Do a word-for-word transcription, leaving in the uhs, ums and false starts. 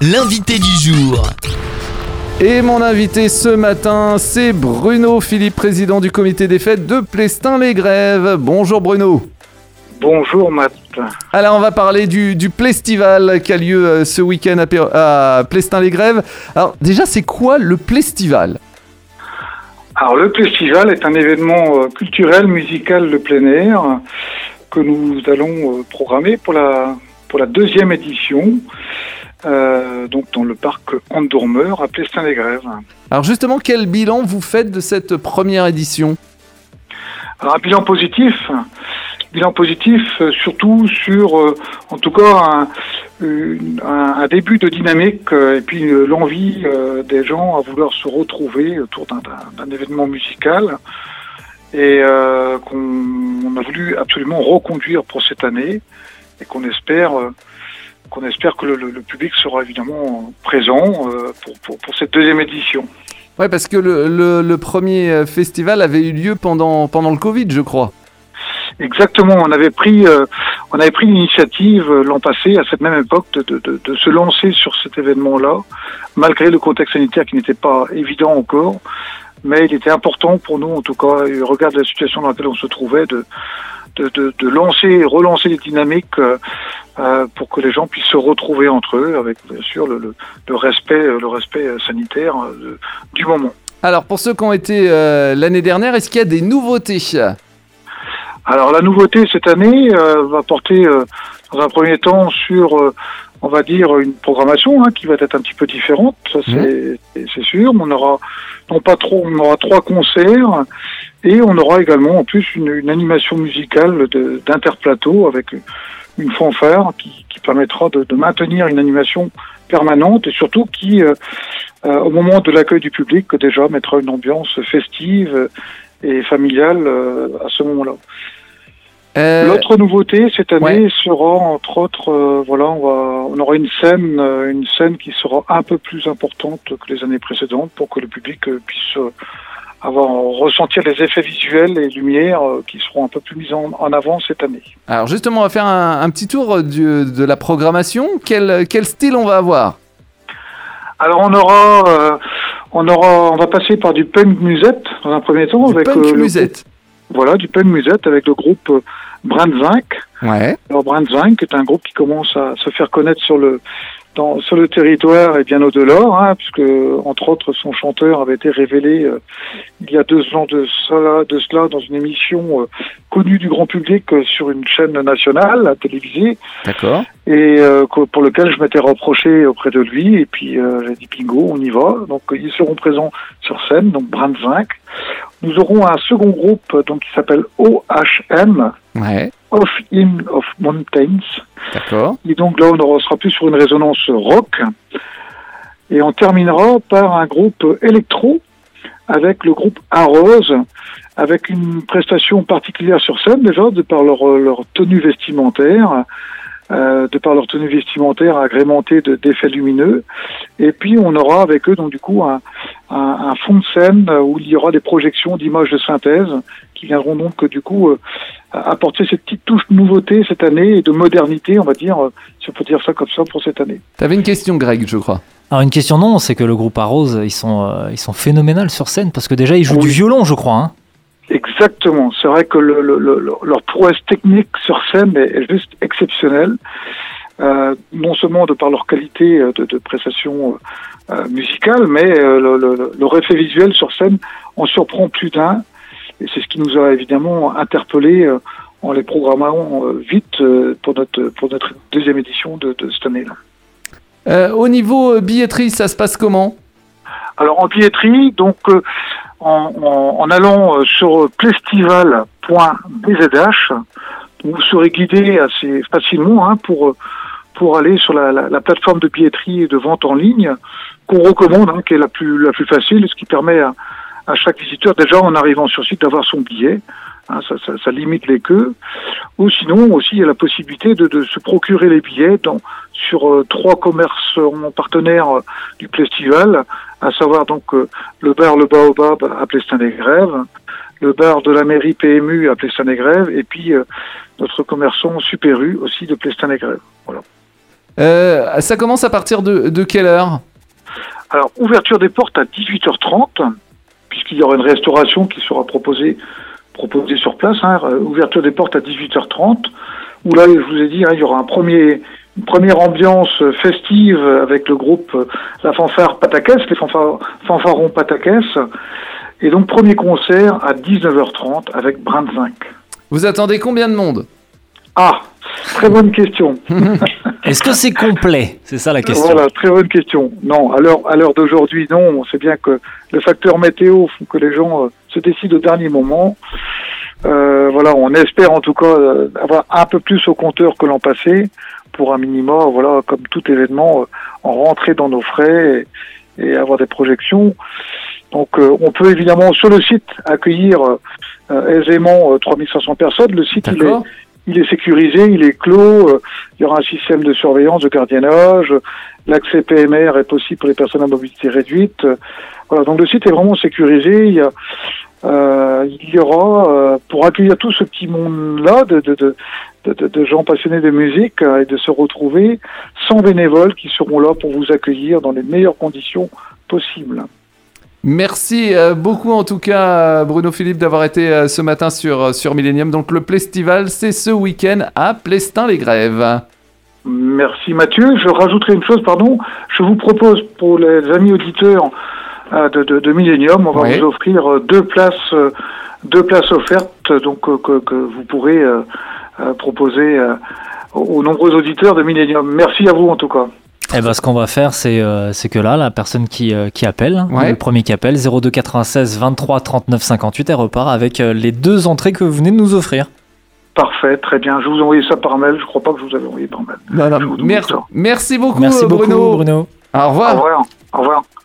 l'invité du jour. Et mon invité ce matin, c'est Bruno Philippe, président du comité des fêtes de Plestin-les-Grèves. Bonjour Bruno. Bonjour Matt. Alors on va parler du, du Plestival qui a lieu euh, ce week-end à, P- à Plestin-les-Grèves. Alors déjà, c'est quoi le Plestival ? Alors le Plestival est un événement euh, culturel, musical de plein air que nous allons euh, programmer pour la, pour la deuxième édition, euh, donc dans le parc Andormeur à Plestin-les-Grèves. Alors justement, quel bilan vous faites de cette première édition ? Alors un bilan positif, bilan positif euh, surtout sur, euh, en tout cas, un, une, un, un début de dynamique euh, et puis euh, l'envie euh, des gens à vouloir se retrouver autour d'un, d'un, d'un événement musical et euh, qu'on on a voulu absolument reconduire pour cette année et qu'on espère, euh, qu'on espère que le, le, le public sera évidemment présent euh, pour, pour, pour cette deuxième édition. Ouais, parce que le, le, le premier festival avait eu lieu pendant, pendant le Covid, je crois. Exactement, on avait pris, euh, on avait pris l'initiative euh, l'an passé, à cette même époque, de, de, de, de se lancer sur cet événement-là, malgré le contexte sanitaire qui n'était pas évident encore, mais il était important pour nous, en tout cas, au regard de la situation dans laquelle on se trouvait, de, de, de, de lancer et relancer les dynamiques euh, euh, pour que les gens puissent se retrouver entre eux, avec bien sûr le, le, le respect, le respect sanitaire euh, du moment. Alors pour ceux qui ont été euh, l'année dernière, est-ce qu'il y a des nouveautés ? Alors la nouveauté cette année euh, va porter euh, dans un premier temps sur, euh, on va dire, une programmation hein, qui va être un petit peu différente, ça c'est, mmh. c'est sûr. On aura non pas trop, on aura trois concerts et on aura également en plus une, une animation musicale de, d'interplateau avec une fanfare qui, qui permettra de, de maintenir une animation permanente et surtout qui, euh, euh, au moment de l'accueil du public, déjà mettra une ambiance festive et familiale euh, à ce moment-là. Euh, L'autre nouveauté cette année ouais. sera entre autres, euh, voilà, on va, on aura une scène, euh, une scène qui sera un peu plus importante que les années précédentes pour que le public euh, puisse euh, avoir ressentir les effets visuels et lumières euh, qui seront un peu plus mis en, en avant cette année. Alors justement, on va faire un, un petit tour du, de la programmation. Quel, quel style on va avoir ? Alors on aura, euh, on aura, on va passer par du punk musette dans un premier temps du avec punk euh, musette. Le, voilà, du punk musette avec le groupe euh, Brandzinc. Ouais. Alors Brandzinc est un groupe qui commence à se faire connaître sur le dans, sur le territoire et bien au-delà, hein, puisque entre autres son chanteur avait été révélé euh, il y a deux ans de cela, de cela dans une émission euh, connue du grand public euh, sur une chaîne nationale télévisée. D'accord. Et euh, pour lequel je m'étais reproché auprès de lui et puis euh, j'ai dit bingo, on y va. Donc ils seront présents sur scène, donc Brandzinc. Nous aurons un second groupe donc qui s'appelle O H M. Ouais. Of Hymn of Mountains. D'accord. Et donc là, on aura, sera plus sur une résonance rock. Et on terminera par un groupe électro avec le groupe Arose, avec une prestation particulière sur scène déjà, de par leur, leur tenue vestimentaire, euh, de par leur tenue vestimentaire agrémentée de, d'effets lumineux. Et puis on aura avec eux donc du coup un, un, un fond de scène où il y aura des projections d'images de synthèse qui viendront donc du coup euh, apporter cette petite touche de nouveauté cette année et de modernité, on va dire, si on peut dire ça comme ça pour cette année. T'avais une question, Greg, je crois. Alors une question non, c'est que le groupe Arose, ils sont, euh, ils sont phénoménales sur scène parce que déjà ils jouent oui. du violon, je crois. Hein. Exactement, c'est vrai que le, le, le, leur prouesse technique sur scène est, est juste exceptionnelle, euh, non seulement de par leur qualité de, de prestation euh, musicale, mais euh, le, le, leur effet visuel sur scène en surprend plus d'un. Et c'est ce qui nous a évidemment interpellés euh, en les programmant euh, vite euh, pour notre pour notre deuxième édition de, de cette année-là. Euh, au niveau billetterie, ça se passe comment ? Alors en billetterie, donc euh, en, en, en allant euh, sur plestival point b z h, vous serez guidé assez facilement hein, pour pour aller sur la, la, la plateforme de billetterie et de vente en ligne qu'on recommande, hein, qui est la plus la plus facile, ce qui permet à à chaque visiteur, déjà en arrivant sur site, d'avoir son billet. Hein, ça, ça, ça limite les queues. Ou sinon, aussi, il y a la possibilité de, de se procurer les billets dans, sur euh, trois commerces partenaires euh, du Plestival, à savoir donc euh, le bar Le Baobab à Plestin-les-Grèves, le bar de la mairie P M U à Plestin-les-Grèves, et puis euh, notre commerçant Super U aussi de Plestin-les-Grèves. Voilà. Euh, ça commence à partir de, de quelle heure ? Alors, ouverture des portes à dix-huit heures trente, puisqu'il y aura une restauration qui sera proposée, proposée sur place. Hein, ouverture des portes à dix-huit heures trente, où là, je vous ai dit, hein, il y aura un premier, une première ambiance festive avec le groupe euh, La Fanfare Pataquès, les fanfar, fanfarons Pataquès. Et donc, premier concert à dix-neuf heures trente avec Brandzinc. Vous attendez combien de monde ? Ah, très bonne question. Est-ce que c'est complet ? C'est ça la question. Voilà, très bonne question. Non, à l'heure, à l'heure d'aujourd'hui, non. On sait bien que le facteur météo fait que les gens euh, se décident au dernier moment. Euh, voilà, on espère en tout cas euh, avoir un peu plus au compteur que l'an passé pour un minima, voilà, comme tout événement, euh, en rentrer dans nos frais et, et avoir des projections. Donc, euh, on peut évidemment sur le site accueillir euh, aisément euh, trois mille cinq cents personnes. Le site, il est, il est sécurisé, il est clos. Euh, il y aura un système de surveillance, de gardiennage. L'accès P M R est possible pour les personnes à mobilité réduite. Euh, voilà, donc le site est vraiment sécurisé. Il y a, euh, il y aura euh, pour accueillir tout ce petit monde-là de, de, de, de, de gens passionnés de musique euh, et de se retrouver cent bénévoles qui seront là pour vous accueillir dans les meilleures conditions possibles. Merci beaucoup en tout cas Bruno Philippe d'avoir été ce matin sur, sur Millennium. Donc le Plestival, c'est ce week-end à Plestin-les-Grèves. Merci Mathieu. Je rajouterai une chose, pardon. Je vous propose pour les amis auditeurs de, de, de Millennium, on va oui. vous offrir deux places, deux places offertes donc que, que vous pourrez euh, proposer aux nombreux auditeurs de Millennium. Merci à vous en tout cas. Eh ben, ce qu'on va faire, c'est, euh, c'est que là, la personne qui, euh, qui appelle, ouais. le premier qui appelle, zéro deux quatre-vingt-seize vingt-trois trente-neuf cinquante-huit, elle repart avec euh, les deux entrées que vous venez de nous offrir. Parfait, très bien. Je vous ai envoyé ça par mail. Je ne crois pas que je vous avais envoyé par mail. Non, non, merci, merci beaucoup, merci beaucoup Bruno. Bruno. Au revoir. Au revoir. Au revoir.